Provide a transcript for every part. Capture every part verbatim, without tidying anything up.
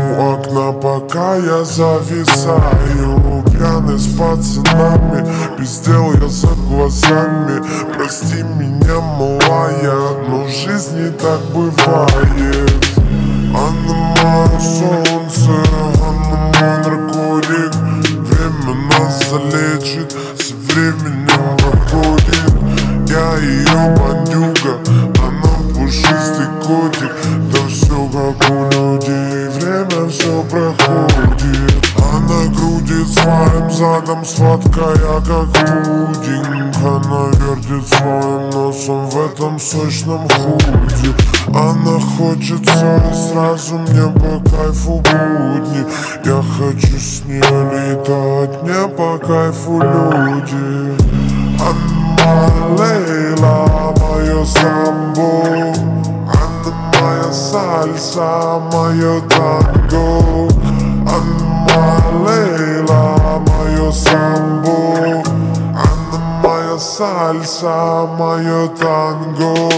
у окна, пока я зависаю, пьяный с пацанами, без дел я за глазами. Прости меня, малая, но в жизни так бывает. Она мое солнце, она мой наркотик. Время нас залечит, со временем проходит. Я ее бандюга, она пушистый котик. Да все как у людей, время все проходит. Она крутит своим задом, сладкая как пудинг. Она вертит своим носом в этом сочном худе. Она хочет все и сразу, мне по кайфу будни. Я хочу с ней летать, мне по кайфу люди. Она Лейла, мое самбо. Она моя сальса, мое танго. Она Лейла, мое самбо. Она моя сальса, мое танго.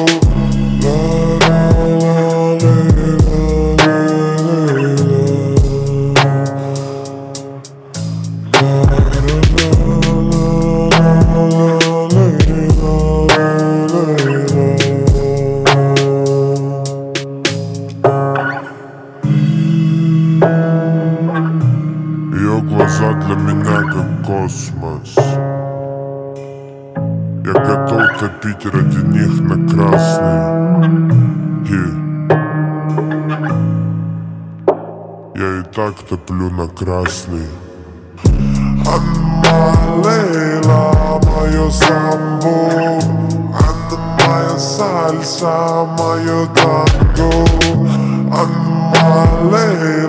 Ее глаза для меня как космос. Я готов топить ради них на красный. Yeah. Я и так топлю на красный. Она Лейла, мое самбо. Она моя сальса, мое танго. Она Лейла.